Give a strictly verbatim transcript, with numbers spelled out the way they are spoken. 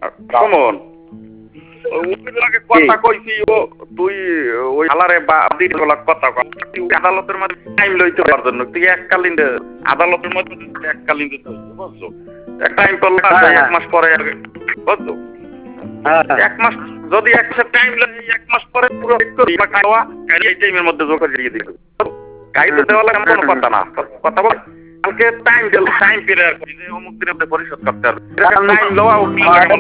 শুনুন কথা কইছি ও তুই ওই হালারে বাদির বলা কথা কয় তুই আদালতের মধ্যে টাইম লইতে পারছ না তুই এককালীন আদালতের মধ্যে এককালীন দিতে বুঝছো এক টাইম করলে এক মাস পরে বুঝছো এক মাস যদি এক মাস টাইম লাগে এক মাস পরে পুরো করি বা খাওয়া এই টাইমের মধ্যে যোগ করে দিয়ে দিবে কাইতে দেওয়া লাগে কোনো কথা না কথা বল কালকে টাইম দিল টাইম পিরিয়ড যে অমুক দিনে পরিশোধ করতে হবে টাইম লওয়া